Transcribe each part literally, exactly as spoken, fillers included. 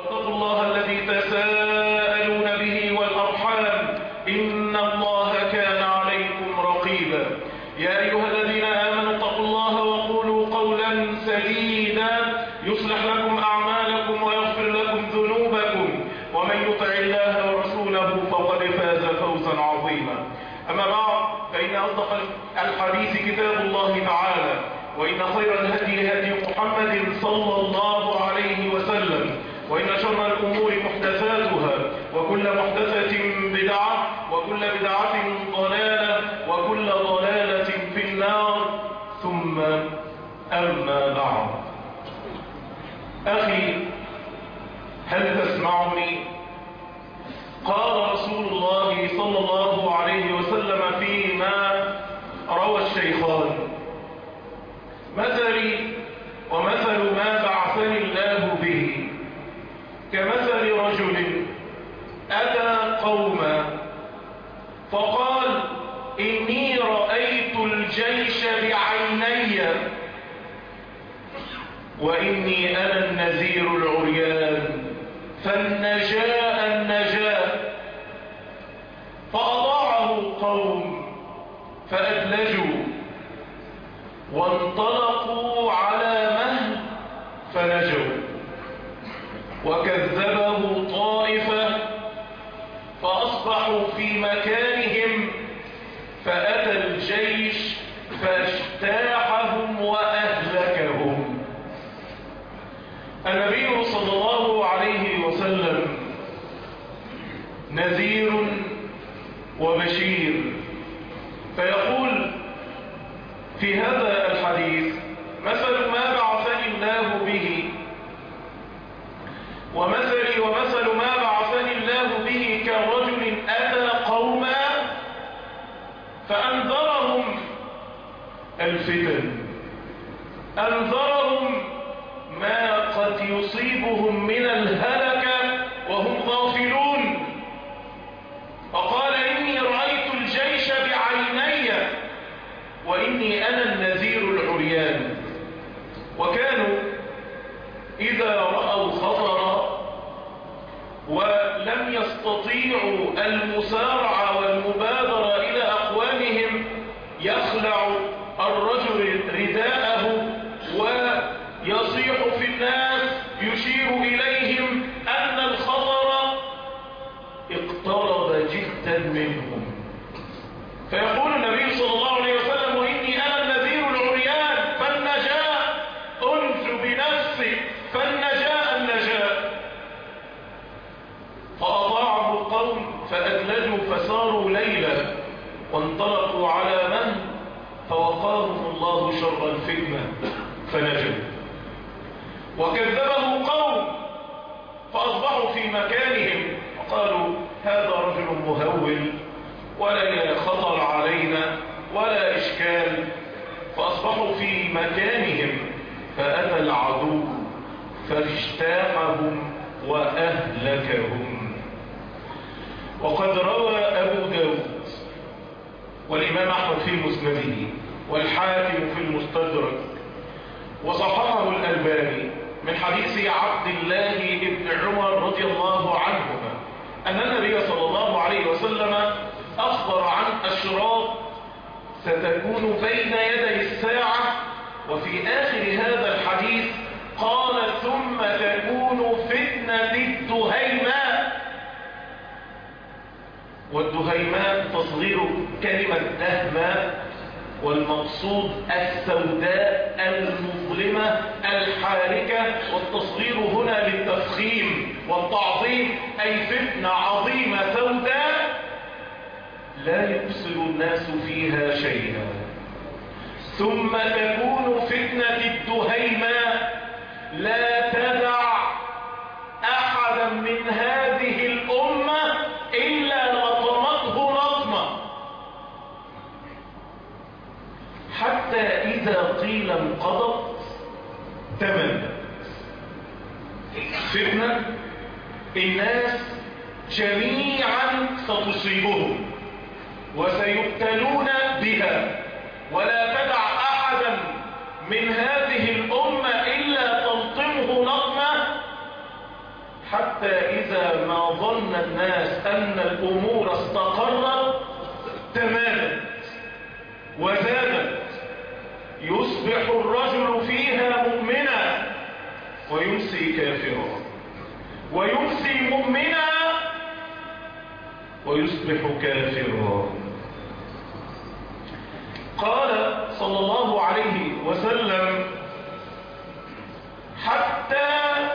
واتقوا الله الذي تساءلون به والأرحام إن الله كان عليكم رقيبا. يا أيها الذين آمنوا اتقوا الله وقولوا قولا سديدا يصلح لكم أعمالكم ويغفر لكم ذنوبكم ومن يطع الله ورسوله فقد فاز فوزا عظيما. أما بعد، فإن أصدق الحديث كتاب الله تعالى، وإن خير الهدي هدي محمد صلى الله عليه وسلم، وإن شر الأمور محدثاتها، وكل محدثة بدعة، وكل بدعة ضلالة، وكل ضلالة في النار. ثم أما بعد، أخي هل تسمعني؟ قال رسول الله صلى الله عليه وسلم فيما روى الشيخان: مثلي ومثل ما بعثني الله به كمثل رجل أتى قوما فقال: إني رأيت الجيش بعيني وإني أنا النذير العريان فالنجاء النجاء. فأضاعه قوم فأدلجوا وانطلقوا على مهل فنجوا، وكذبه طائفة فأصبحوا في مكانهم فأتى الجيش فاجتاحهم وأهلكهم. النبي صلى الله عليه وسلم نذير وبشير، فيقول في هذا الحديث: مثل ما بعثني الله به ومثلي ومثل ما بعثني الله به كرجل أتى قوما فأنذرهم الفتن، أنذرهم ما قد يصيبهم من الهلكة وهم غافلون، فقال: إني رأيت الجيش بعيني وإني أنا النذير العريان. وكانوا إذا رأوا خطرا ولم يستطيعوا المسارعة والمبادرة إلى أقوامهم يخلع الرجل رداءه ويصيح في الناس يشير إليهم أن الخطر اقترب جدا منهم، فيقول النبي صلى الله عليه وسلم: وإني أنا النذير العريان فالنجاء، أنجو بنفسي فالنجاء النجاء. فأطاعه القوم فأدلجوا فساروا ليلا وانطلقوا على من فوقاهم الله شر الفتنة فنجوا، وكذبه قوم فأصبحوا في مكانهم وقالوا: هذا رجل مهول ولا خطر علينا ولا إشكال، فأصبحوا في مكانهم فأتى العدو فاجتاحهم وأهلكهم. وقد روى أبو داود والإمام أحمد في مسنده والحاكم في المستدرك وصححه الألباني من حديث عبد الله بن عمر رضي الله عنهما أن النبي صلى الله عليه وسلم أخبر عن أشراط ستكون بين يدي الساعة، وفي آخر هذا الحديث قال: ثم تكون فتنة الدهيماء. والدهيماء تصغير كلمة دهماء، والمقصود السوداء المظلمة الحاركة، والتصغير هنا للتفخيم والتعظيم، أي فتنة عظيمة سوداء لا يبصر الناس فيها شيئا. ثم تكون فتنة الدهيماء لا تدع أحدا من هذه الأمة إلا لطمته لطمة، حتى إذا قيل انقضت تمنت. فتنة الناس جميعا ستصيبهم وسيبتلون بها، ولا تدع أحدا من هذه الأمة إلا تلطمه لطمة ظن الناس أن الأمور استقرت تمامت وزادت، يصبح الرجل فيها مؤمنا ويمسي كافرا، ويمسي مؤمنا ويصبح كافرا. قال صلى الله عليه وسلم: حتى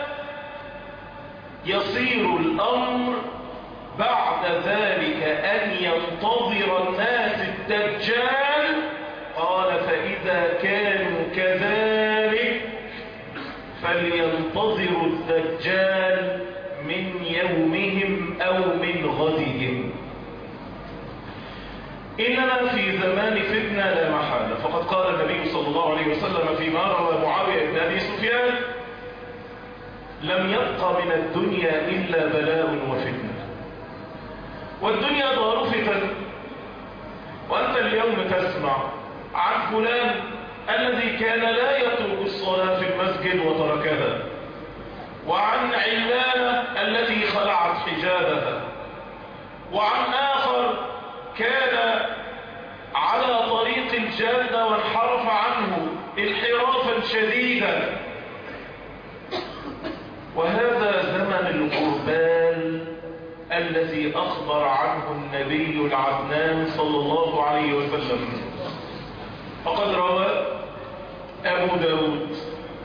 يصير الأمر بعد ذلك أن ينتظر الناس الدجال. قال: فإذا كانوا كذلك فلينتظروا الدجال من يومهم أو من غدهم. إننا في زمان فتنة لا محالة، فقد قال النبي صلى الله عليه وسلم فيما روى معاوية بن أبي سفيان: لم يبق من الدنيا إلا بلاء وفتنة. والدنيا دار فتن، وأنت اليوم تسمع عن فلان الذي كان لا يترك الصلاة في المسجد وتركها، وعن علانة التي خلعت حجابها، وعن آخر كان على طريق الجادة وانحرف عنه انحرافا شديدا. وهذا زمن الغربال الذي أخبر عنه النبي العدنان صلى الله عليه وسلم. فقد روى أبو داود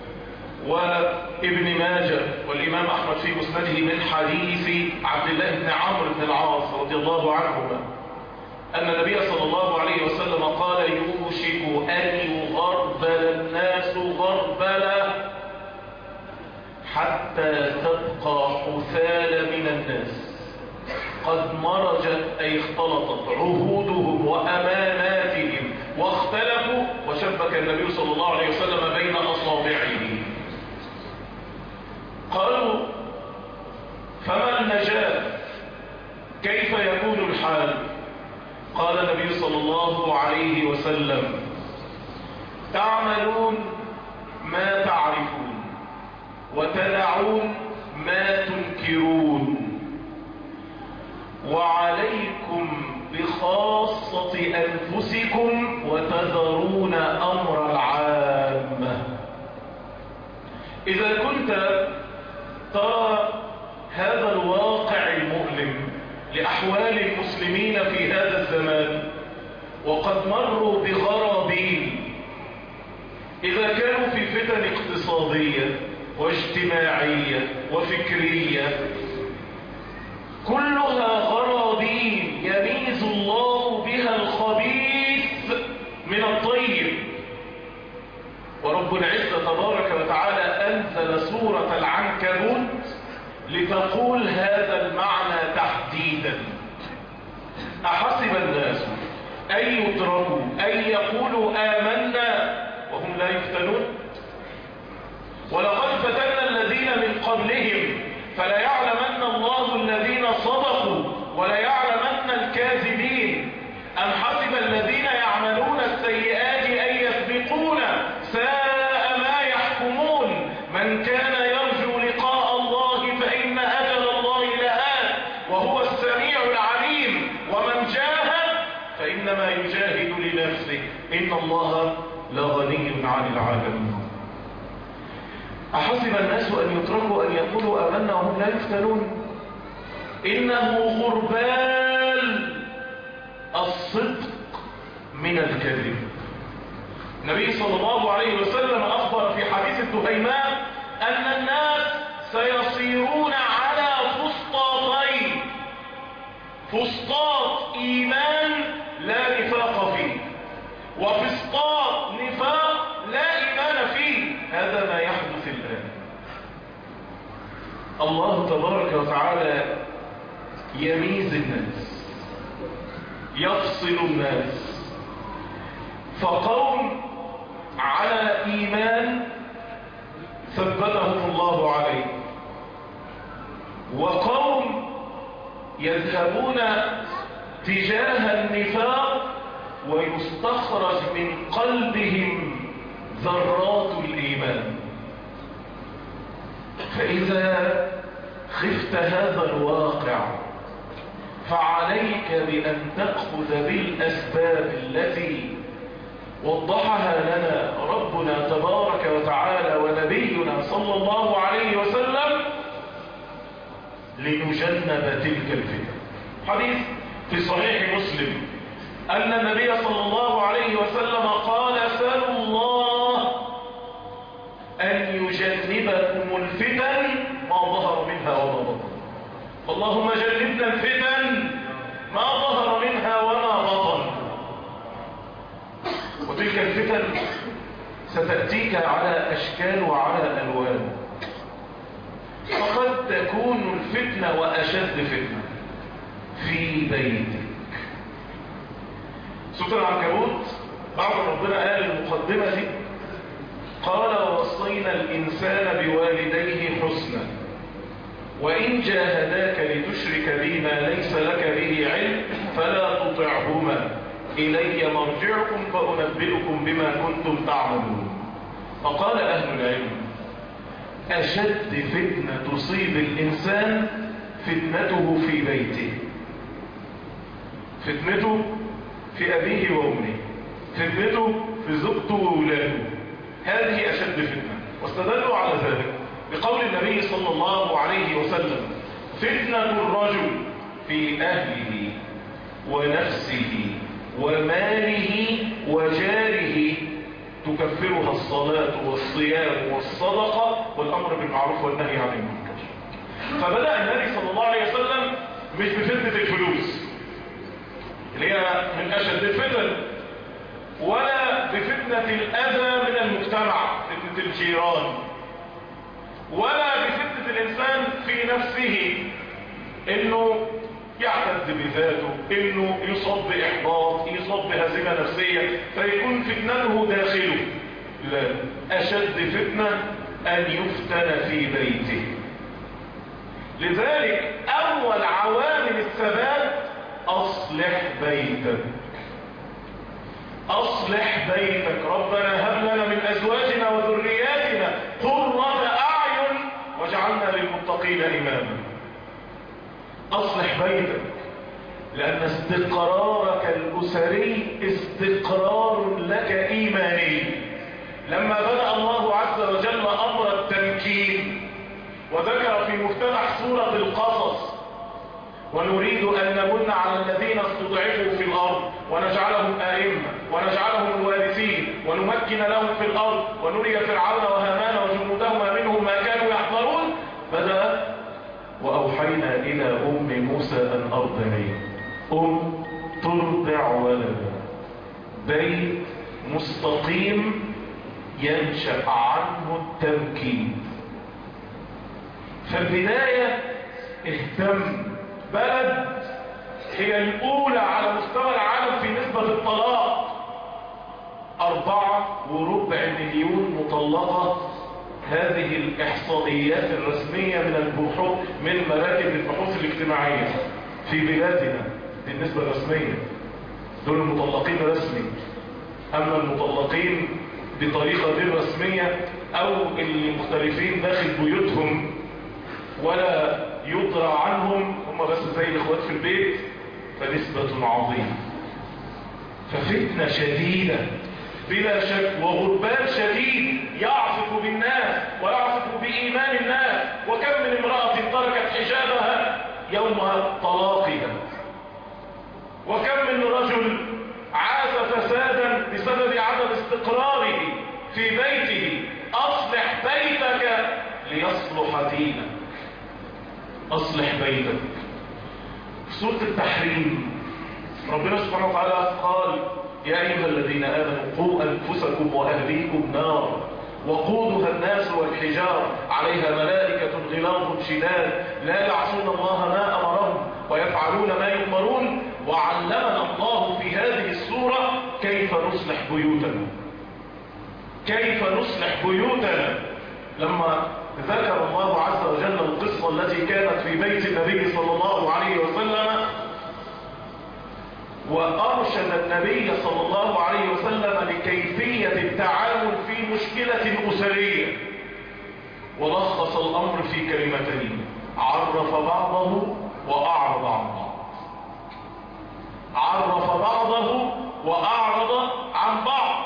وابن ماجه والإمام أحمد في مسنده من حديث عبد الله بن عمرو بن العاص رضي الله عنهما أن النبي صلى الله عليه وسلم قال: يوشك أن يغربل الناس غربلة حتى تبقى حثال من الناس قد مرجت، أي اختلطت عهودهم وأماناتهم واختلفوا، وشبك النبي صلى الله عليه وسلم بين أصابعه. قالوا: فما النجاة؟ كيف يكون الحال؟ قال النبي صلى الله عليه وسلم: تعملون ما تعرفون وتدعون ما تنكرون، وعليكم بخاصة أنفسكم وتذرون أمر العامة. إذا كنت ترى هذا الواقع المؤلم لأحوال المسلمين في هذا الزمان، وقد مروا بغرابين، إذا كانوا في فتن اقتصادية واجتماعية وفكرية كلها غرابين يميز الله بها الخبيث من الطيب. ورب العزة تبارك وتعالى أنزل سورة العنكبوت لتقول هذا المعنى تحديدا: أحسب الناس أن يتركوا أن يقولوا آمنا وهم لا يفتنون؟ ولقد فتنا الذين من قبلهم فليعلمن الله الذين صدقوا وليعلمن الكاذبين. أم حسب الذين يعملون السيئات أن يسبقونا؟ ساء ما يحكمون. من كان يرجو لقاء الله فإن أجل الله لآت وهو السميع العليم. ومن جاهد فإنما يجاهد لنفسه إن الله لغني عن العالمين. أحسب الناس أن يتركوا أن يقولوا آمنا وهم لا يفتنون؟ إنه غربال الصدق من الكذب. النبي صلى الله عليه وسلم أخبر في حديث التهيمان أن الناس سيصيرون على فسطاطين: فسطاط إيمان لا نفاق فيه، وفسطاط نفاق لا إيمان فيه. هذا ما يحدث الآن. الله تبارك وتعالى يميز الناس، يفصل الناس، فقوم على إيمان ثبتهم الله عليه، وقوم يذهبون تجاه النفاق ويستخرج من قلبهم ذرات الإيمان. فإذا خفت هذا الواقع واسعة، فعليك بأن تأخذ بالأسباب التي وضحها لنا ربنا تبارك وتعالى ونبينا صلى الله عليه وسلم لنجنب تلك الفتن. حديث في صحيح مسلم أن النبي صلى الله عليه وسلم قال: سلوا الله أن يجنبكم الفتن ما ظهر منها وما بطن. اللهم جنبنا الفتن ما ظهر منها وما بطن. وتلك الفتن ستأتيك على أشكال وعلى ألوان، فقد تكون الفتنة وأشد فتنة في بيتك. سورة العنكبوت بعد ربنا قال المقدمة دي قال: ووصينا الإنسان بوالديه حسنا وإن جاهداك لتشرك بي ما ليس لك به علم فلا تطعهما إلي مرجعكم فأنبئكم بما كنتم تعملون. فقال أهل العلم: أشد فتنة تصيب الإنسان فتنته في بيته، فتنته في أبيه وأمه، فتنته في زوجته وأولاده، هذه أشد فتنة. واستدلوا على ذلك بقول النبي صلى الله عليه وسلم: فتنة الرجل في أهله ونفسه وماله وجاره تكفرها الصلاة والصيام والصدقة والأمر بالمعروف والنهي عن المنكر. فبدأ النبي صلى الله عليه وسلم مش بفتنة الفلوس اللي هي من أشد الفتن، ولا بفتنة الأذى من المجتمع، فتنة الجيران، ولا بفتنة الإنسان في نفسه إنه يعتد بذاته، إنه يصاب بإحباط، يصاب بهزيمة نفسية فيكون فتنته داخله. لا، أشد فتنة أن يفتن في بيته. لذلك أول عوامل الثبات: أصلح بيتك، أصلح بيتك. ربنا هب لنا من أزواجنا وذرياتنا قرة أعين واجعلنا للمتقين إماما. أصلح بيتك، لأن استقرارك الأسري استقرار لك إيماني. لما بدأ الله عز وجل أمر التمكين وذكر في مفتتح سورة القصص: ونريد أن نمن على الذين استضعفوا في الأرض ونجعلهم أئمة ونجعلهم الوارثين ونمكن لهم في الأرض ونري فرعون وهامان وجنودهما منهم ما كانوا يحذرون، بدأ: وأوحينا إلى أم موسى أن أرضعيه. أم ترضع ولدا، بيت مستقيم ينشأ عنه التمكين. فالبداية اهتم. بلد هي الأولى على مستوى العالم في نسبة الطلاق، أربعة وربع مليون مطلقة. هذه الإحصائيات الرسمية من البحوث من مراكز البحوث الاجتماعية في بلادنا، دي النسبة الرسمية. دول المطلقين رسمي. أما المطلقين بطريقة غير رسمية أو المختلفين داخل بيوتهم ولا يطرى عنهم، هم بس زي الإخوات في البيت، فنسبة عظيمة. ففتنة شديدة بلا شك، وغربال شديد يعصف بالناس ويعصف بإيمان الناس. وكم من امرأة تركت حجابها يوم طلاقها، وكم من رجل عاش فسادا بسبب عدم استقراره في بيته. أصلح بيتك ليصلح دينك، أصلح بيتك. في سورة التحريم ربنا سبحانه وتعالى قال: يا أيها الذين آمنوا قوا أنفسكم وأهليكم نارا وقودها الناس والحجار عليها ملائكة غلاظ شداد لا يعصون الله ما أمرهم ويفعلون ما يؤمرون. وعلمنا الله في هذه السورة كيف نصلح بيوتنا، كيف نصلح بيوتنا. لما ذكر الله عز وجل القصة التي كانت في بيت النبي صلى الله عليه وسلم، وأرشد النبي صلى الله عليه وسلم لكيفية التعامل في مشكلة أسرية، ولخص الأمر في كلمتين: عرف بعضه وأعرف وأعرض عن بعض.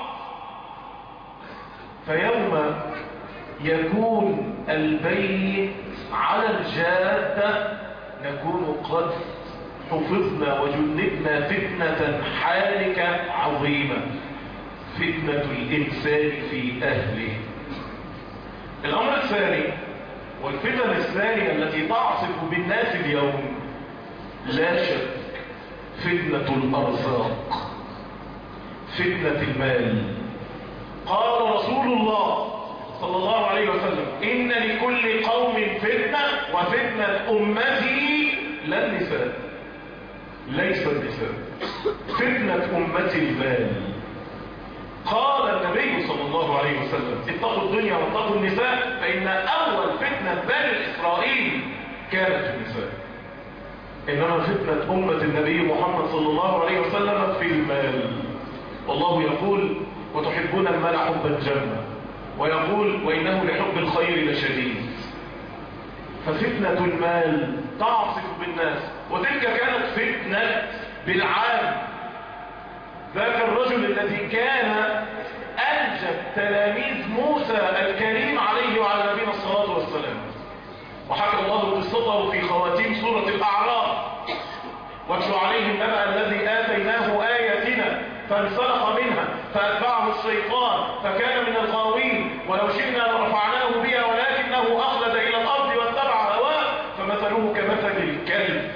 فيوم يكون البيت على الجادة نكون قد حفظنا وجنبنا فتنة حالكة عظيمة، فتنة الإنسان في أهله. الأمر الثاني والفتن الثانية التي تعصف بالناس اليوم لا شك فتنة الأرزاق، فتنة المال. قال رسول الله صلى الله عليه وسلم: إن لكل قوم فتنة وفتنة أمتي لا النساء، ليس النساء، فتنة أمتي المال. قال النبي صلى الله عليه وسلم: اتقوا الدنيا واتقوا النساء، فإن أول فتنة بني إسرائيل كانت النساء، إنما فتنة أمة النبي محمد صلى الله عليه وسلم في المال. والله يقول: وتحبون المال حبا جما، ويقول: وإنه لحب الخير لشديد. ففتنة المال تعصف بالناس، وتلك كانت فتنة بالعام. ذاك الرجل الذي كان أنجب تلاميذ موسى الكريم عليه وعلى نبينا الصلاة والسلام، وحكى الله قصته في خواتيم سورة الأعراف: واتل عليهم نبأ الذي آتيناه آياتنا فانسلخ منها فأتبعه الشيطان فكان من الغاوين، ولو شئنا لرفعناه بها ولكنه أخلد إلى الأرض واتبع هواه فمثله كمثل الكلب.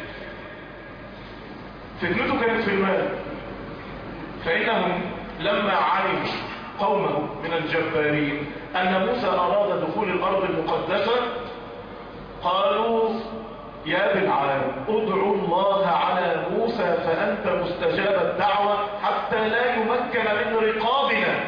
فتنته كانت في المال، فإنهم لما علموا قومه من الجبارين أن موسى أراد دخول الأرض المقدسة قالوا: يا بالعام ادعوا الله على موسى فأنت مستجاب الدعوة حتى لا يمكن من رقابنا.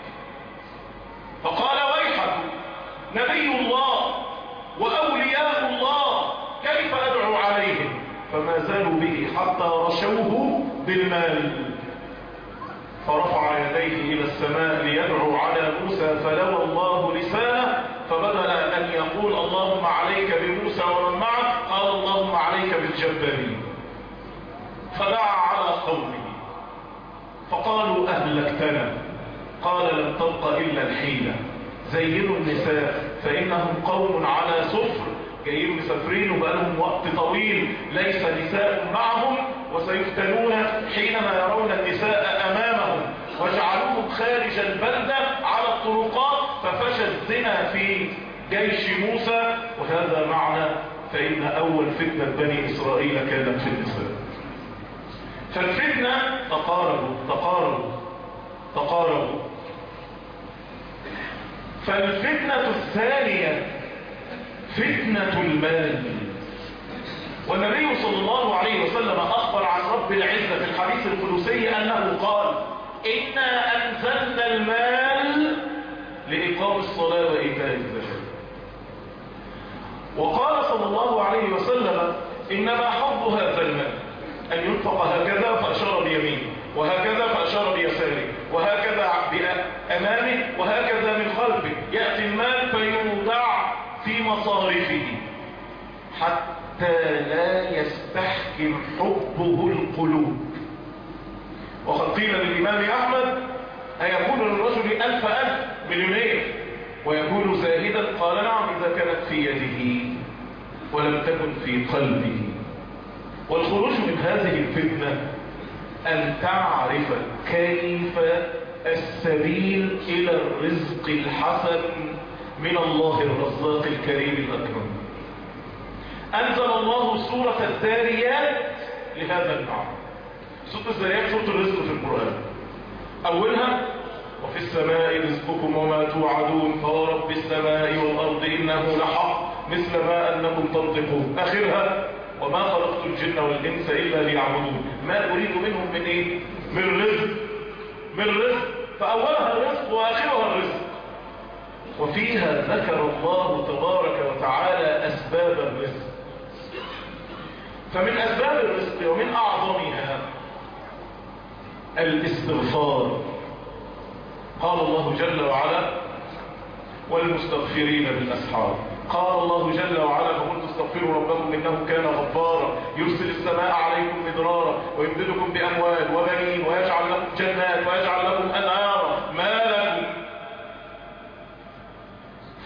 فقال: ويحكم نبي الله وأولياء الله كيف أدعو عليهم؟ فما زالوا به حتى رشوه بالمال، فرفع يديه إلى السماء ليدعو على موسى فلوى الله لسانه، فبدل أن يقول اللهم عليك بموسى ومن معه قال اللهم عليك بالجبارين. فدعا على قومه فقالوا: أهلكتنا. قال: لم تبق إلا الحيلة، زينوا النساء فإنهم قوم على سفر، جايين مسافرين وبقالهم وقت طويل ليس نساء معهم، وسيفتنون حينما يرون النساء أمامهم، وجعلوهم خارج البلدة على الطرقات، ففشى الزنا في جيش موسى. وهذا معنى فإن أول فتنة بني إسرائيل كانت في النساء. فالفتنة تقاربوا تقاربوا تقاربوا. فالفتنة الثانية فتنة المال. والنبي صلى الله عليه وسلم أخبر عن رب العزة في الحديث القدسي أنه قال: إنا أنزلنا المال لإقام الصلاة وإيتاء الزكاة. وقال صلى الله عليه وسلم: إنما حظ هذا المال أن ينفق هكذا فأشار بيمينه، وهكذا فأشار بيساره، وهكذا بأمامه، وهكذا من خلفه. يأتي المال فيوضع في مصارفه حتى لا يستحكم حبه القلوب. وقد قيل للإمام أحمد: أيكون للرجل ألف ألف مليونير ويكون زاهدا؟ قال: نعم، إذا كانت في يده ولم تكن في قلبه. والخروج من هذه الفتنة أن تعرف كيف السبيل إلى الرزق الحسن من الله الرزاق الكريم الأكرم. أنزل الله سورة الذاريات لهذا المعنى. سورة الذاريات سورة الرزق في القرآن، أولها: وفي السماء رزقكم وما توعدون فورب السماء والأرض إنه لحق مثل ما أنكم تنطقون. آخرها: وما خلقت الجن والإنس إلا ليعبدون ما أريد منهم من إيه؟ من رزق من رزق فأولها الرزق وآخرها الرزق. وفيها ذكر الله تبارك وتعالى أسباب الرزق. فمن أسباب الرزق ومن أعظمها الاستغفار. قال الله جل وعلا: والمستغفرين بالأسحار. قال الله جل وعلا: فقلت استغفروا ربكم إنه كان غفارا يرسل السماء عليكم مدرارا ويمددكم بأموال وبنين ويجعل لكم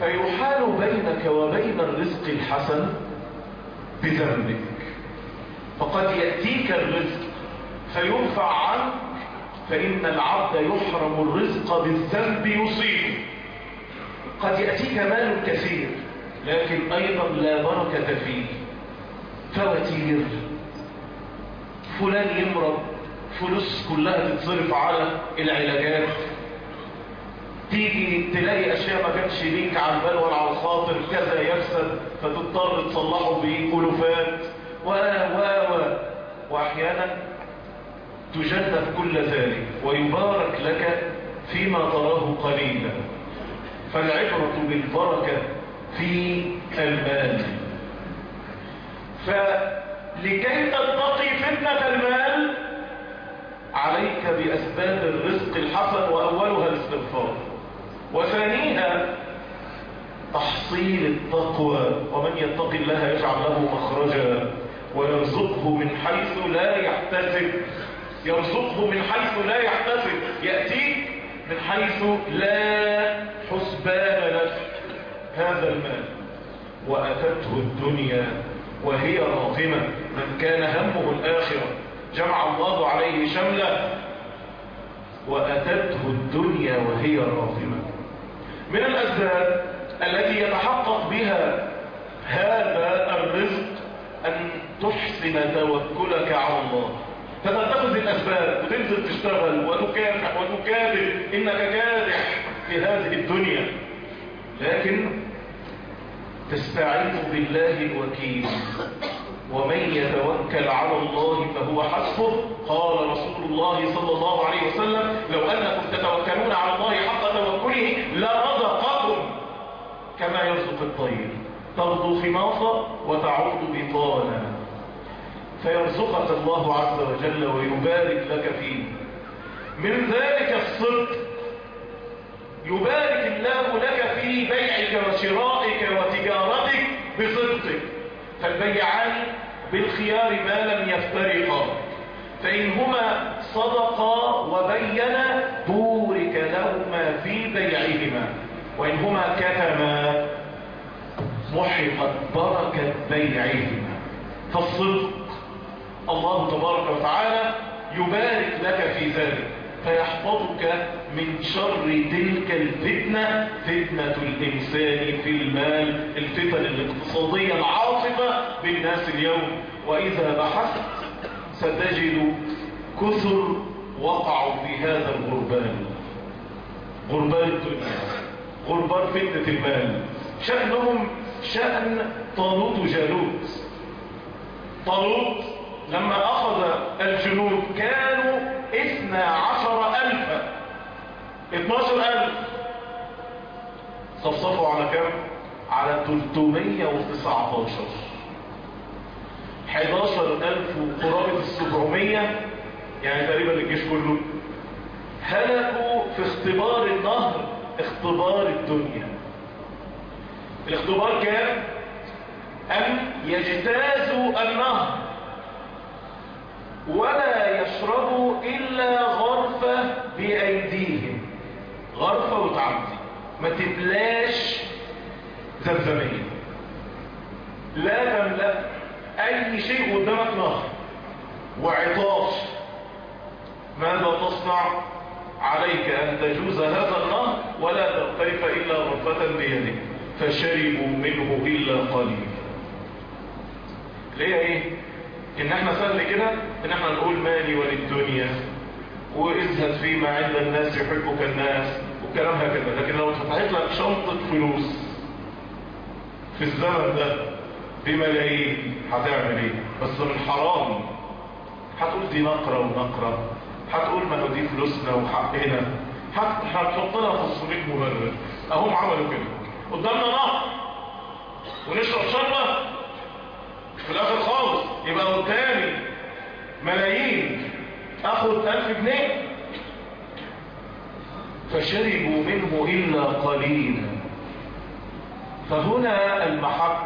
فيحال بينك وبين الرزق الحسن بذنبك. فقد يأتيك الرزق فيرفع عنك، فإن العبد يحرم الرزق بالذنب يصيبه. قد يأتيك مال كثير لكن أيضا لا بركة فيه، فواتير، فلان يمرض، فلوس كلها تتصرف على العلاجات، تيجي تلاقي أشياء ما كانش ليك على البال ولا على الخاطر، كذا يفسد فتضطر تصلحه بألوفات و و و وأحيانا تجنب كل ذلك ويبارك لك فيما تراه قليلا. فالعبرة بالبركة في المال. فلكي تتقي فتنة المال عليك بأسباب الرزق الحسن، وأولها الاستغفار، وثانيها تحصيل التقوى. ومن يتق الله يجعل له مخرجا ويرزقه من حيث لا يحتسب. يرزقه من حيث لا يحتسب، يأتيك من حيث لا حسبان لك هذا المال. وأتته الدنيا وهي راغمة. من كان همه الآخرة جمع الله عليه شمله. وأتته الدنيا وهي راغمة. من الأسباب التي يتحقق بها هذا الرزق أن تحسن توكلك على الله، فتتخذ الأسباب وتنزل تشتغل وتكافح وتكابر إنك كادح في هذه الدنيا، لكن تستعين بالله الوكيل. ومن يتوكل على الله فهو حسبه. قال رسول الله صلى الله عليه وسلم: لو أنكم تتوكلون على الله حق توكله لرزقكم كما يرزق الطير، تغدو خماصا وتعود بطانا. فيرزقك الله عز وجل ويبارك لك فيه. من ذلك الصدق، يبارك الله لك في بيعك وشرائك وتجارتك بصدقك. فالبيعان بالخيار ما لم يفترقا، فإنهما صدقا وبينا بورك لهما في بيعهما، وإنهما كتما محقت بركة بيعهما. فالصدق الله تبارك وتعالى يبارك لك في ذلك، فيحفظك من شر تلك الفتنة، فتنة الإنسان في المال، الفتن الاقتصادية العاصفة بالناس اليوم. وإذا بحثت ستجد كثر وقعوا في هذا الغربان، غربان الدنيا، غربان فتنة المال. شأنهم شأن طالوت وجالوت. طالوت لما أخذ الجنود كانوا اثنى عشر ألفا، اتناشر ألف، صفصفوا على كم؟ على ثلاثمائة وتسعة عشر. حداشر ألف وقرابة السبعمية، يعني تقريبا الجيش كله هلكوا في اختبار النهر، اختبار الدنيا. الاختبار كان أن يجتازوا النهر ولا يشربوا إلا غرفة بأيديهم، غرفة وتعدي، ما تبلاش زمزمية، لا تملأ أي شيء قدامك نهر وعطاش. ماذا تصنع؟ عليك أن تجوز هذا النهر ولا تغترف إلا غرفة بيدك. فشربوا منه إلا قليل. ليه ايه؟ ان احنا سهل كده ان احنا نقول مالي وللدنيا وازهد فيما عند الناس يحبك الناس وكلام هكذا. لكن لو فتحت لك شنطة فلوس في الزمن ده بملايين هتعمل ايه؟ بس من حرام هتقول دي نقرة ونقرة، هتقول ما هو دي فلوسنا وحقنا، هتحط لها خمسمائة مبرر. اهم عملوا كده، قدامنا نهر ونشرب شربة في الاخر خالص يبقى قدامي ملايين اخد الف جنيه. فشربوا منه الا قليلا. فهنا المحك.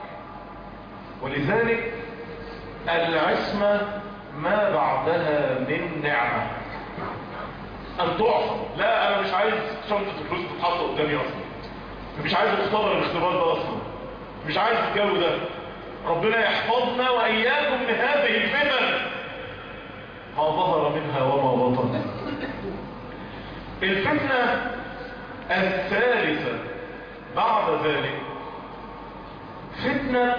ولذلك العصمة ما بعدها من نعمة ان تعصم. لا انا مش عايز شنطة الفلوس تتحط قدامي اصلا، مش عايز اختبر الاختبار ده اصلا، مش عايز الجو ده. ربنا يحفظنا واياكم من هذه الفتن ما ظهر منها وما بطن. الفتنة الثالثة بعد ذلك فتنة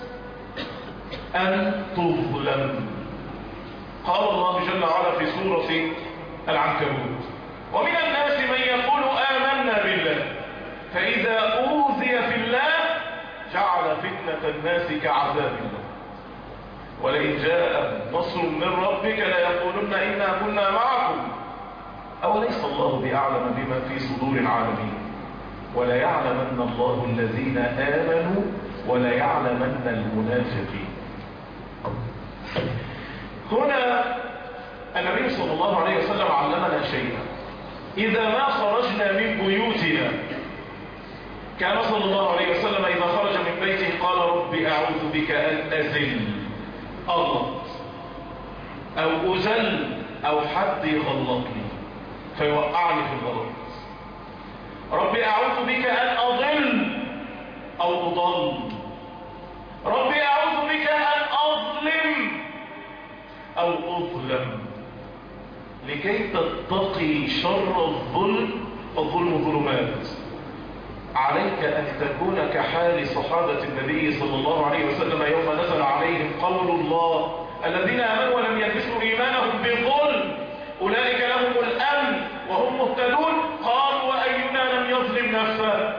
أن تظلم. قال الله جل وعلا في سورة العنكبوت: ومن الناس من يقول آمنا بالله فإذا أوذي في الله جعل فتنة الناس كعذاب الله ولئن جاء نصر من ربك ليقولن إنا كنا معكم أوليس الله بأعلم بما في صدور العالمين وليعلمن الله الذين آمنوا وليعلمن المنافقين. هنا النبي صلى الله عليه وسلم علمنا شيئا: إذا ما خرجنا من بيوتنا، كان صلى الله عليه وسلم إذا خرج من بيته قال: رب أعوذ بك أن أزل أغلط أو أزل أو حد يغلطني فيوقعني في الغلط. رب أعوذ بك أن أضل أو أضل. رب أعوذ بك أن أظلم أو أظلم، لكي تتقي شر الظلم. الظلم ظلمات. عليك أن تكون كحال صحابة النبي صلى الله عليه وسلم يوم نزل عليهم قول الله: الذين آمنوا ولم يلبسوا إيمانهم بظلم أولئك لهم الأمن وهم مهتدون. قالوا: وأينا لم يظلم نفسه؟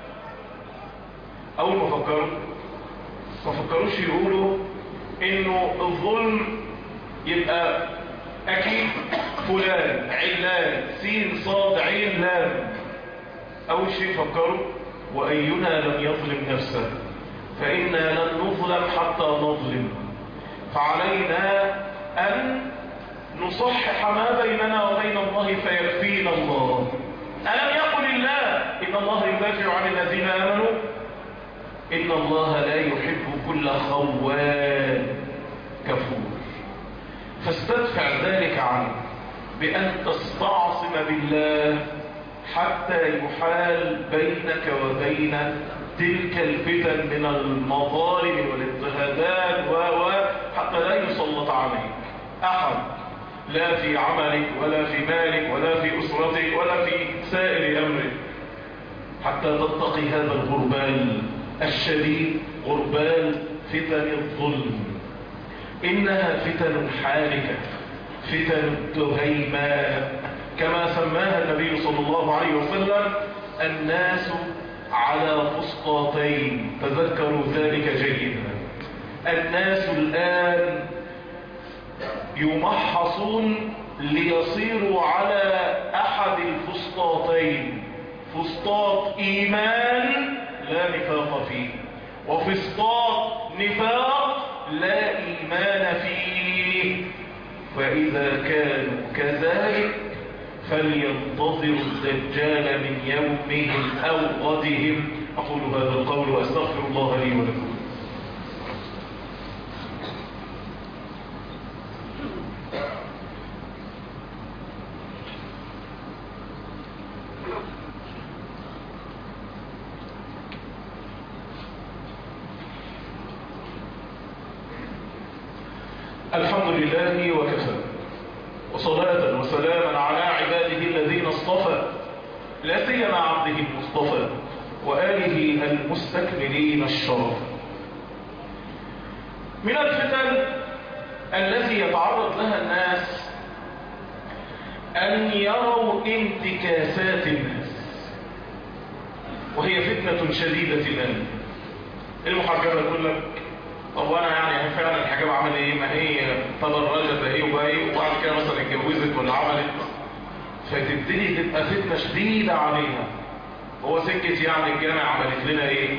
أول ما فكروا ما فكروش يقولوا إنه الظلم يبقى أكيد فلان علان سين صاد عين لام. أول شيء فكروا: وأينا لم يظلم نفسه؟ فإنا لن نظلم حتى نظلم، فعلينا أن نصحح ما بيننا وبين الله فيكفينا الله. ألم يقل الله إن الله يدافع عن الذين آمنوا؟ إن الله لا يحب كل خوان كفور. فاستدفع ذلك عنه بأن تستعصم بالله حتى يحال بينك وبين تلك الفتن من المظالم والاضطهادات و حتى لا يسلط عليك أحد، لا في عملك ولا في مالك ولا في أسرتك ولا في سائر أمرك، حتى تتقي هذا الغربال الشديد، غربال فتن الظلم. إنها فتن حالكة، فتن تهيمان، كما سماها النبي صلى الله عليه وسلم: الناس على فسطاطين. تذكروا ذلك جيدا. الناس الآن يمحصون ليصيروا على أحد الفسطاطين: فسطاط إيمان لا نفاق فيه، وفسطاط نفاق لا إيمان فيه. فإذا كانوا كذلك فلينتظروا الدجال من يومهم أو غدهم. أقول هذا القول وأستغفر الله لي ولكم. الحمد لله وكفى، وصلاة وسلاما على عباده الذين اصطفى، لا سيما عبده المصطفى وآله المستكملين الشرف. من الفتن التي يتعرض لها الناس أن يروا انتكاسات الناس، وهي فتنة شديدة الآن. المحجبة تقول لك: طب وانا يعني فعلا الحجاب عمل ايه؟ ما هي تدرجت ايه وبقى ايه، وبعد كده مثلا اتجوزت ولا عملت، فتبتدي تبقى فتنه شديده عليها. هو سكت يعني الجامع عملت لنا ايه؟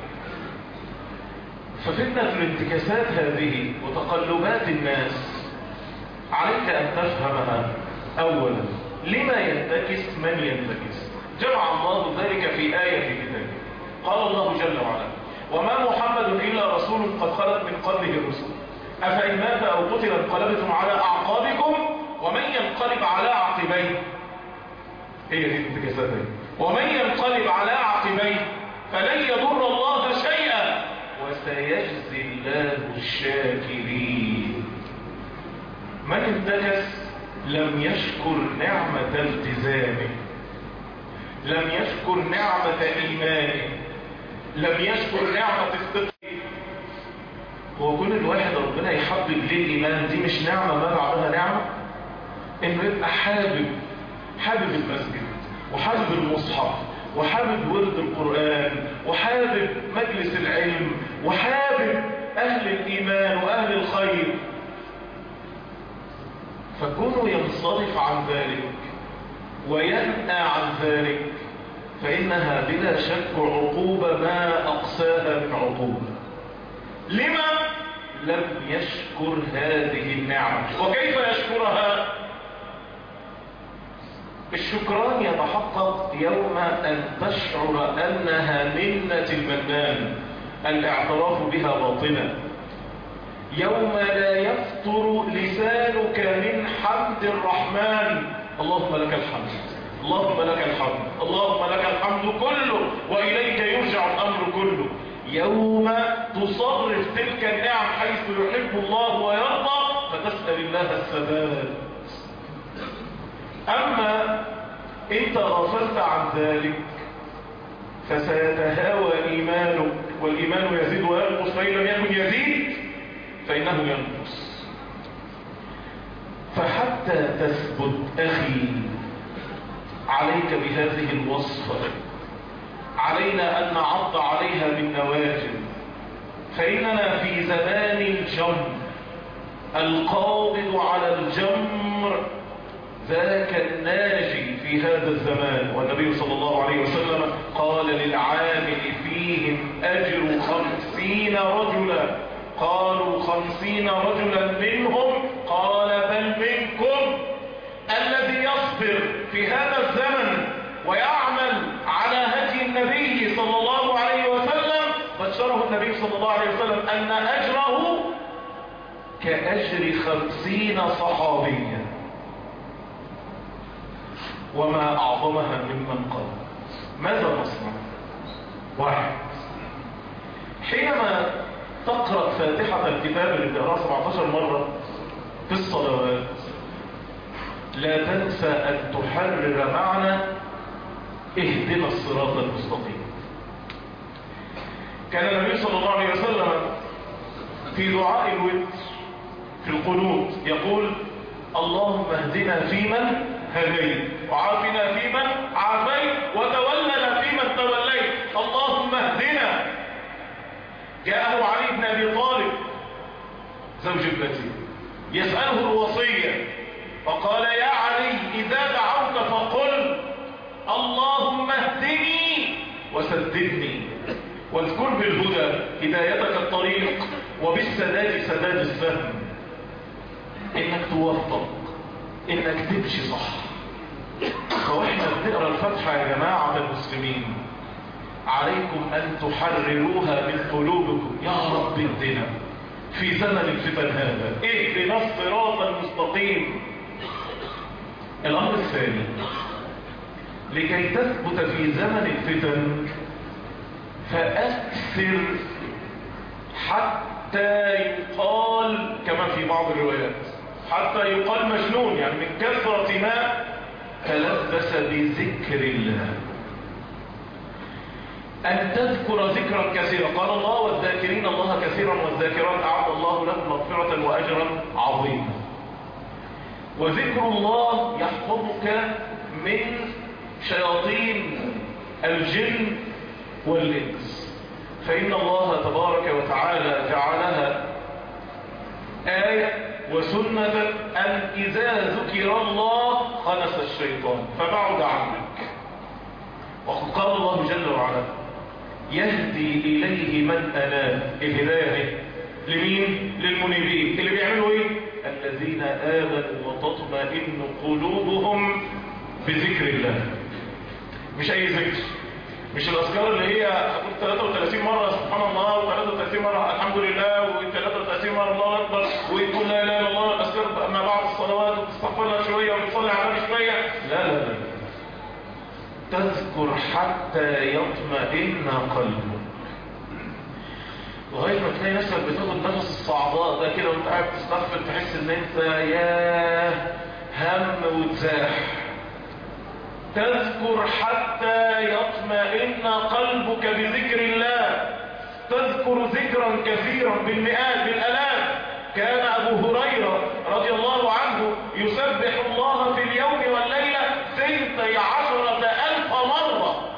ففتنه الانتكاسات هذه وتقلبات الناس عليك ان تفهمها. اولا، لما ينتكس من ينتكس؟ جمع الله ذلك في آية في كتابه. قال الله جل وعلا: وما محمد إلا رسول قد خلت من قبله الرسل أفإن مات أو قتل انقلبتم على أعقابكم ومن ينقلب على عقبيه. هي دي الانتكاسات. ومن ينقلب على عقبيه فلن يضر الله شيئا وسيجزي الله الشاكرين. من انتكس لم يشكر نعمة التزامه، لم يشكر نعمة إيمانه، لم يشكر نعمة استقامته. هو كل الواحد ربنا يحبب ليه الإيمان دي مش نعمة ما بعدها نعمة؟ إنه يبقى حابب حابب المسجد وحابب المصحف وحابب ورد القرآن وحابب مجلس العلم وحابب أهل الإيمان وأهل الخير، فكونه ينصرف عن ذلك وينأى عن ذلك فإنها بلا شك عقوبة ما أقساها من عقوبة. لما لم يشكر هذه النعمة؟ وكيف يشكرها؟ الشكران يتحقق يوم أن تشعر أنها منة المنان، الاعتراف بها باطنا، يوم لا يفتر لسانك من حمد الرحمن. اللهم لك الحمد، اللهم لك الحمد، اللهم لك الحمد كله وإليك يرجع الأمر كله. يوم تصرف تلك النعم حيث يحب الله ويرضى فتسأل الله الثبات. أما إنت غفلت عن ذلك فسيتهاوى إيمانك، والإيمان يزيد وينقص، فإن لم يكن يزيد فإنه ينقص. فحتى تثبت أخي عليك بهذه الوصفة، علينا أن نعض عليها بالنواجذ، فإننا في زمان الجمر، القابض على الجمر ذاك الناجي في هذا الزمان. والنبي صلى الله عليه وسلم قال للعامل فيهم أجر خمسين رجلا. قالوا خمسين رجلا منهم؟ قال بل منكم. الذي يصبر في هذا الزمن ويعمل على هدي النبي صلى الله عليه وسلم بشره النبي صلى الله عليه وسلم أن أجره كأجر خمسين صحابيا، وما أعظمها ممن قال. ماذا نصنع؟ واحد، حينما تقرأ فاتحة الكتاب اللي بتقرأها سبعة عشر مرة في الصلوات لا تنسى أن تحرر معنى اهدنا الصراط المستقيم. كان النبي صلى الله عليه وسلم في دعاء الوتر في القنوت يقول اللهم اهدنا فيمن هديت وعافنا فيمن عافيت وتولنا فيمن توليت اللهم اهدنا. جاءه علي بن ابي طالب زوج ابنته يسأله الوصية فقال يا علي إذا دعوت فقل اللهم اهدني وسددني واذكر بالهدى هدايتك الطريق وبالسداد سداد الفهم. انك توفق، انك تمشي صح. فواحنا بنقرا الفاتحه يا جماعه المسلمين عليكم ان تحرروها من قلوبكم. يا رب اهدنا في زمن الفتن هذا، اهدنا الصراط المستقيم. الامر الثاني، لكي تثبت في زمن الفتن فأكثر حتى يقال كما في بعض الروايات حتى يقال مجنون، يعني من كثرة ما تلبس بذكر الله، أن تذكر ذكرا كثيرا. قال الله والذاكرين الله كثيرا والذاكرات أعد الله لهم مغفرة وأجرا عظيما. وذكر الله يحفظك من شياطين الجن والإنس، فإن الله تبارك وتعالى جعلها آية وسنة أن إذا ذكر الله خنس الشيطان فبعد عنك. وقد قال الله جل وعلا يهدي إليه من أناب. الهداية لمين؟ للمنيبين اللي بيعملوا إيه؟ الذين آمنوا وتطمئن قلوبهم بذكر الله. مش أي ذكر، مش الأذكار اللي هي هتقول ثلاثة وثلاثين مرة سبحان الله و33 مرة الحمد لله و33 مرة الله أكبر وتقول لا إله إلا الله الأذكار ما بعد الصلوات وتستغفرها شوية وتصلي على شوية. لا لا لا، تذكر حتى يطمئن قلبك. لغاية ما تلاقي نفسك بتاخد نفس الصعداء ده كده وانت قاعد تستغفر، تحس ان انت يا هم وتزاح. تذكر حتى يطمئن قلبك بذكر الله. تذكر ذكرا كثيرا بالمئات بالالاف. كان ابو هريرة رضي الله عنه يسبح الله في اليوم والليلة ثنتي عشرة الف مرة.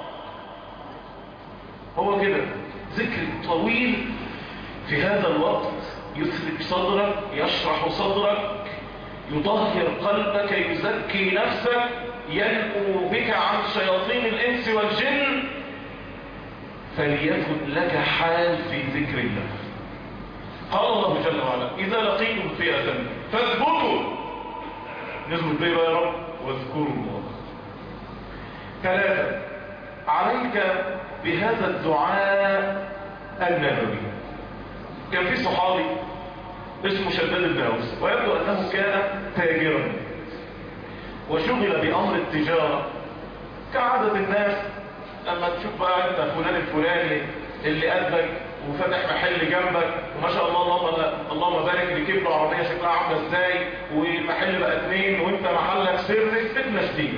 هو كده ذكر طويل في هذا الوقت يثلج صدرك، يشرح صدرك، يطهر قلبك، يزكي نفسك، ينقو بك عن شياطين الإنس والجن. فليكن لك حال في ذكر الله. قال الله جل وعلا: إذا لقيتم فئة فاثبتوا. نثبت بيه يا رب؟ واذكروا الله. ثلاثة، عليك بهذا الدعاء النبوي. كان في صحابي اسمه شداد بن أوس، ويبدو أنه كان تاجرا وشغل بأمر التجارة كعادة الناس. لما تشوف بقى انت فلان الفلاني اللي قدك وفتح محل جنبك وما شاء الله اللهم اللهم بارك، ركب له عربيه شكلها عامله ازاي، والمحل بقى اتنين وانت محلك سر، فتنه شديده.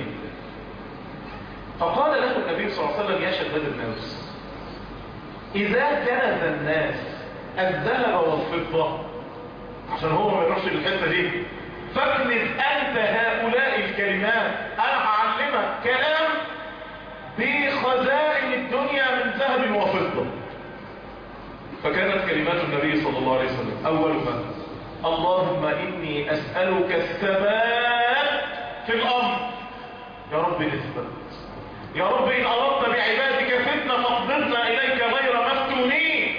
فقال له النبي صلى الله عليه وسلم: يا شداد بن أوس، اذا كنز الناس الذهب والفضه، عشان هو ما يروحش للحته دي، فاكنز انت هؤلاء الكلمات. انا هعلمك كلام بخزائن الدنيا من ذهب وفضه. فكانت كلمات النبي صلى الله عليه وسلم اولها: اللهم اني اسالك الثبات في الامر. يا رب نثبت، يا رب ان اردت بعبادك فتنه فاقبضنا اليك غير مفتونين.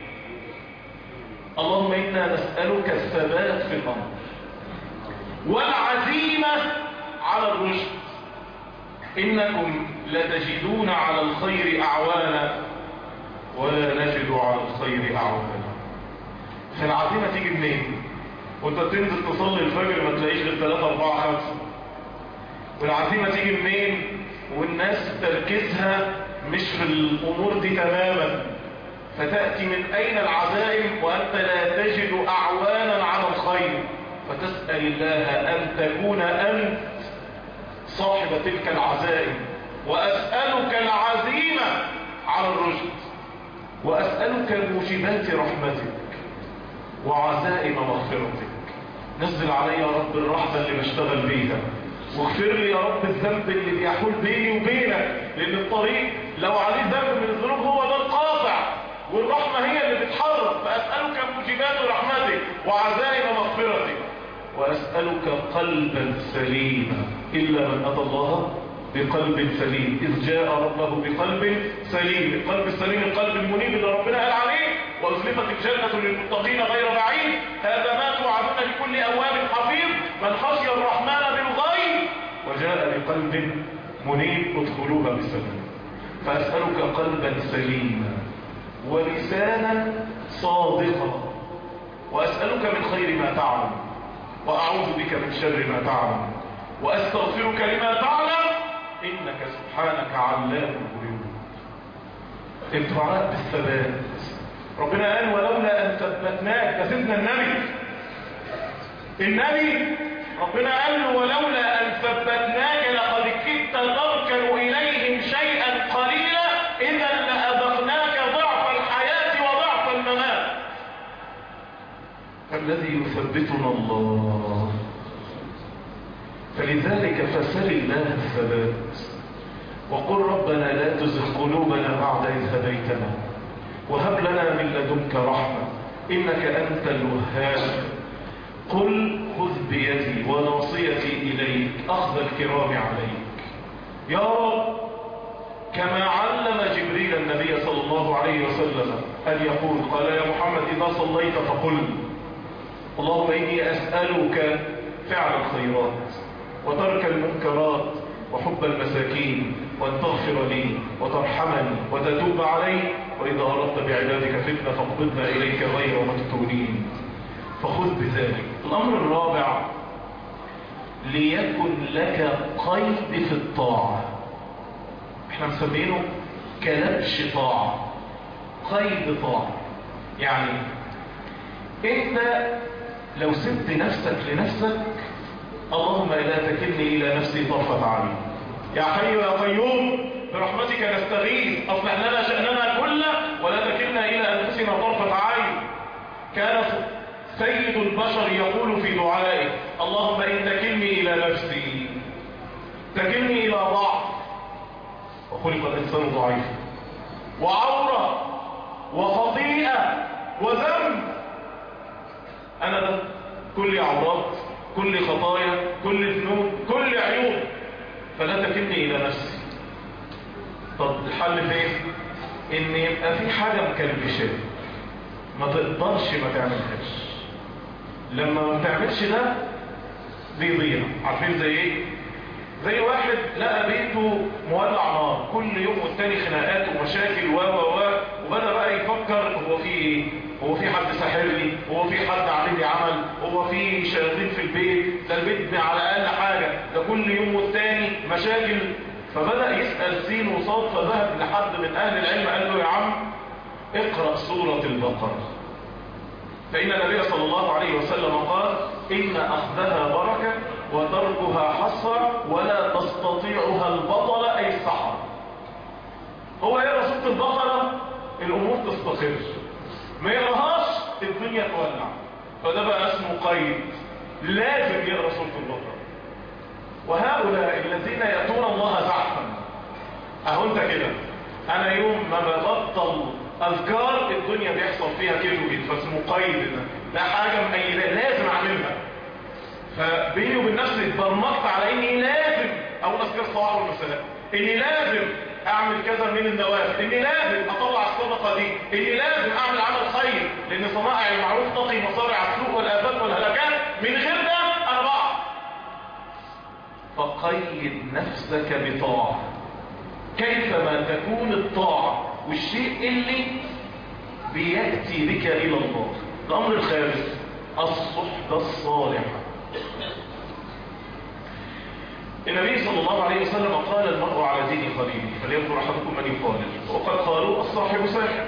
اللهم انا نسالك الثبات في الامر والعزيمه على الرشد. انكم لتجدون على الخير اعوانا ولا نجد على الخير اعوانا. فالعزيمه تيجي منين؟ وانت تنزل تصلي الفجر ما تلاقيش غير ثلاثة أربعة خمسة. والعزيمه تيجي منين والناس تركيزها مش في الامور دي تماما؟ فتاتي من اين العزائم وانت لا تجد اعوانا على الخير؟ فتسال الله ان تكون انت صاحب تلك العزائم. واسالك العزيمه على الرشد، واسالك موجبات رحمتك وعزائم مغفرتك. نزل علي يا رب الرحمه اللي بشتغل بيها، واغفر لي يا رب الذنب اللي بيحول بيني وبينك، لان الطريق لو عليه ذنب من الذنوب هو ده القاطع، والرحمه هي اللي بتحرك. فاسالك موجبات رحمتك وعزائم مغفرتك، واسالك قلبا سليما. الا من اتى الله بقلب سليم اذ جاء ربه بقلب سليم. القلب السليم القلب المنيب اللي ربنا قال عليه: وازلفت الجنه للمتقين غير بعيد. هذا ما توعدون لكل اواب حفيظ من خشي الرحمن بالغيب وجاء بقلب منيب ادخلوها بسلام. فاسالك قلبا سليما ولسانا صادقا، واسالك من خير ما تعلم واعوذ بك من شر ما تعلم، واستغفرك لما تعلم انك سبحانك علام الغيوب. الدعاء بالثبات. ربنا قال: ولولا ان ثبتناك. ده سيدنا النبي النبي ربنا قال له: ولولا ان ثبتناك لقد كدت تركن اليهم شيئا قليلا اذا لاذقناك ضعف الحياه وضعف الممات. فالذي يثبتنا الله. فلذلك فسل الله الثبات، وقل ربنا لا تزغ قلوبنا بعد إذ هديتنا وهب لنا من لدنك رحمة إنك أنت الوهاب. قل خذ بيدي وناصيتي إليك أخذ الكرام عليك. يا رب كما علم جبريل النبي صلى الله عليه وسلم أن يقول، قال: يا محمد إذا صليت فقل اللهم إني أسألك فعل الخيرات وترك المنكرات وحب المساكين، وأن تغفر لي وترحمني وتتوب علي، وإذا أردت بعبادك فتنة فاقبضنا إليك غير مفتونين. فخذ بذلك. الأمر الرابع: ليكن لك قيد في الطاعة. احنا مسمينه كلبش طاعة، قيد طاعة. يعني انت لو سبت نفسك لنفسك، اللهم لا تكلني الى نفسي طرفة عين، يا حي يا قيوم برحمتك نستغيث اصلح لنا شأننا كله ولا تكلنا الى انفسنا طرفة عين. كان سيد البشر يقول في دعائه اللهم ان تكلني الى نفسي تكلني الى ضعف، وخلق الانسان ضعيفا وعورة وخطيئة وذنب. انا ده كل عورات، كل خطايا، كل ذنوب، كل عيوب، فلا تكلني الى نفسي. طب الحل فين؟ ان يبقى في حاجة مكلبشة ما تقدرش ما تعملهاش. لما ما بتعملش ده بيضيع. عارفين زي ايه؟ زي واحد لقى بيته مولع نار، كل يوم والتاني خناقات ومشاكل و و و وبدأ بقى يفكر هو في ايه؟ هو في حد ساحر لي؟ هو في حد عليه لي عمل؟ هو في شياطين في البيت؟ ده البيت على اقل حاجة ده كل يوم والتاني مشاكل. فبدأ يسأل سين وصاد، فذهب لحد من اهل العلم قال له يا عم اقرأ سورة البقرة، فإن النبي صلى الله عليه وسلم قال إن أخذها بركة وتركها حسرة ولا تستطيعها البطل أي السحر. هو يقرأ سورة البقرة الأمور تستقر، ما يقرأهاش الدنيا تولع. فده بقى اسمه قيد، لازم يقرأ سورة البقرة. وهؤلاء الذين يأتون الله زحفا، أهو أنت كده، أنا يوم ما ببطل أذكار الدنيا بيحصل فيها كده وكده، فاسمه قيد. ده ده حاجة مقيدة لازم أعملها. فبيني وبين نفسي اتبرمجت على إني لازم أقول أذكار الصباح والمساء، إني لازم أعمل كذا من النوافل، إني لازم أطلع الصدقة دي، إني لازم أعمل عمل خير، لأن صنائع المعروف تقي مصارع السوء والآفات والهلكات. من غير ده أنا بقع. فقيد نفسك بطاعة. كيفما تكون الطاعة والشيء اللي بيأتي بك إلى الله. الأمر الخامس الصحبة الصالحة. النبي صلى الله عليه وسلم قال المرء على دين خليله فلينظر أحدكم من يخالل، وقد قالوا الصاحب ساحب.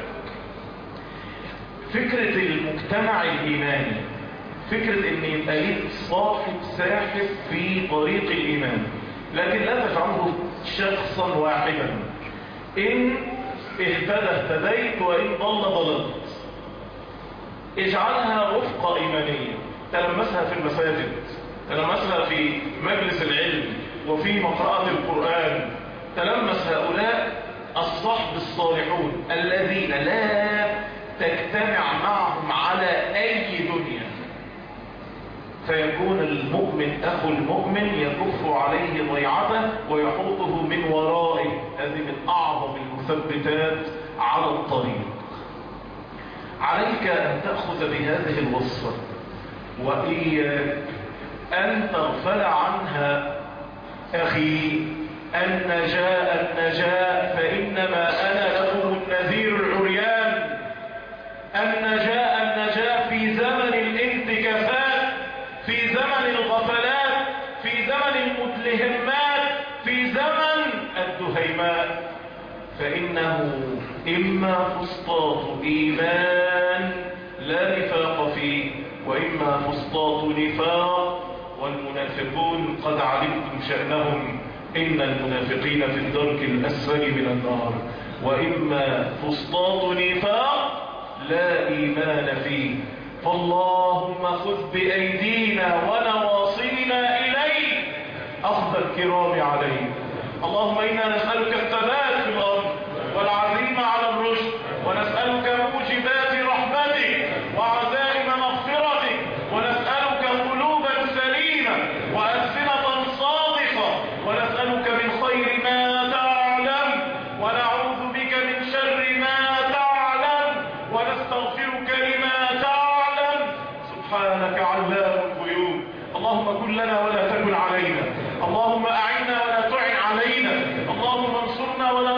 فكرة المجتمع الإيماني، فكرة ان يبقى ليك صاحب ساحب في طريق الإيمان، لكن لا تجعله شخصا واحدا. إن اهتدى اهتديت وإن ضل ضللت. اجعلها رفقة إيمانية، تلمسها في المساجد، تلمسها في مجلس العلم وفي مقرأة القرآن. تلمس هؤلاء الصحب الصالحون الذين لا تجتمع معهم على أي دنيا، فيكون المؤمن أخو المؤمن يكف عليه ضيعته ويحوطه من ورائه. هذه من أعظم المثبتات على الطريق. عليك أن تأخذ بهذه الوصفة وإياك أن تغفل عنها. أخي النجاة النجاة فإنما أنا لكم النذير العريان. النجاة النجاة في زمن الانتكاسات، في زمن الغفلات، في زمن المتلهمات، في زمن الدهيمات. فإنه إما فسطاط إيمان لا نفاق فيه، وإما فسطاط نفاق، والمنافقون قد علمتم شأنهم إن المنافقين في الدرك الأسفل من النار. وإما فسطاط نفاق لا إيمان فيه. فاللهم خذ بأيدينا ونواصينا إليه أخذ الكرام عليه. اللهم إنا نسألك الثبات في الأرض والعزيمة على الرشد، ونسألك موجبات رحمتك وعزائم مغفرتك، ونسألك قلوبا سليمة وألسنة صادقة، ونسألك من خير ما تعلم ونعوذ بك من شر ما تعلم ونستغفرك لما تعلم. سبحانك علام الغيوب. اللهم كن لنا ولا تكن علينا، اللهم أعنا ولا تعن علينا، اللهم انصرنا ولا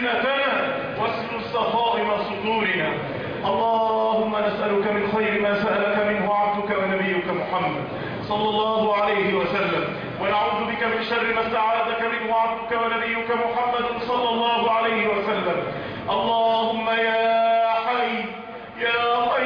ألسنتنا واسلل صفائم صدورنا. اللهم نسألك من خير ما سألك منه عبدك ونبيك محمد صلى الله عليه وسلم، ونعوذ بك من شر ما استعاذك منه عبدك ونبيك محمد صلى الله عليه وسلم. اللهم يا حي يا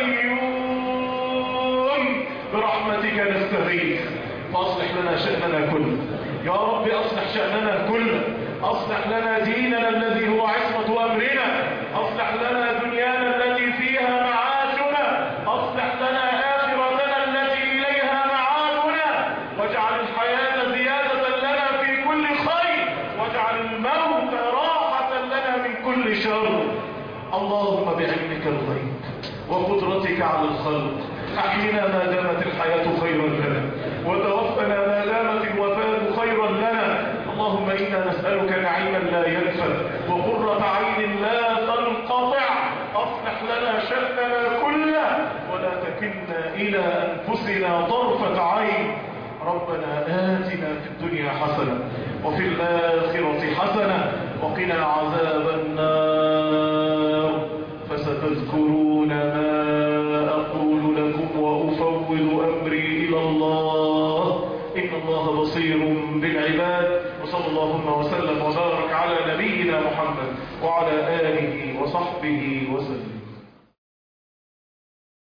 قيوم برحمتك نستغيث فاصلح لنا شأننا كله. يا رب اصلح شأننا كله، اصلح لنا ديننا الذي هو عصمة امرنا، اصلح لنا دنيانا التي فيها معاشنا، اصلح لنا آخرتنا التي إليها معادنا، واجعل الحياة زيادة لنا في كل خير، واجعل الموت راحة لنا من كل شر. اللهم بعلمك الغيب وقدرتك على الخلق أحينا ما دامت الحياة خيرا لنا، وتوفنا ما دامت الوفاة خيرا لنا. اللهم إنا نسألك نعيما لا ينفد وقرة عين لا تنقطع. أصلح لنا شأننا كله ولا تكلنا إلى أنفسنا طرفة عين. ربنا آتنا في الدنيا حسنة وفي الآخرة حسنة وقنا عذاب النار. فستذكرون ما أقول لكم وأفوض أمري إلى الله إن الله بصير بالعباد. وصلى اللهم وسلم وبارك على نبينا محمد وعلى آله وصحبه وسلم.